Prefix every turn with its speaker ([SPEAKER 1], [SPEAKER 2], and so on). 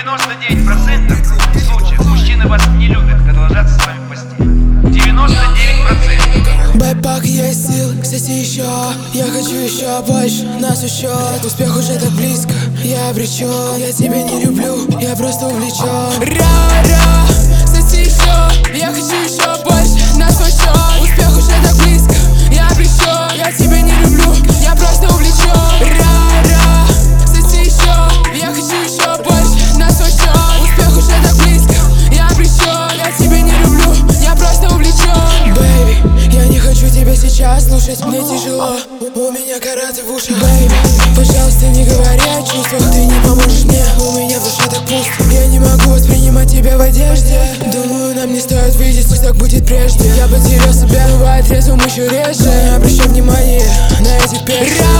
[SPEAKER 1] 99% случаев мужчины вас не любят, когда ложатся с вами в постель. 99%.
[SPEAKER 2] Бэйпак, есть сил, кстати, еще. Я хочу еще больше, нас счет. Успех уже так близко, я обречен. Я тебя не люблю, я просто увлечен. Ра-ра, кстати, еще. Я хочу еще больше, нас счет. Успех уже так близко, я обречен. Я тебя не люблю, я просто увлечен. Ра-ра, кстати, еще. Я хочу еще больше, нас счет. Успех уже так близко, я обречен. Я тебя не люблю, я просто увлечен. Бэйби, я не хочу тебя сейчас слушать, мне тяжело, у меня караты в ушах. Бэйби, пожалуйста, не говори о чувствах, ты не поможешь мне, у меня в душе так пусто. Я не могу воспринимать тебя в одежде. Думаю, нам не стоит видеть, пусть так будет прежде. Я потерял себя, бывает трезвым еще реже. Обращай внимание на этих перьев.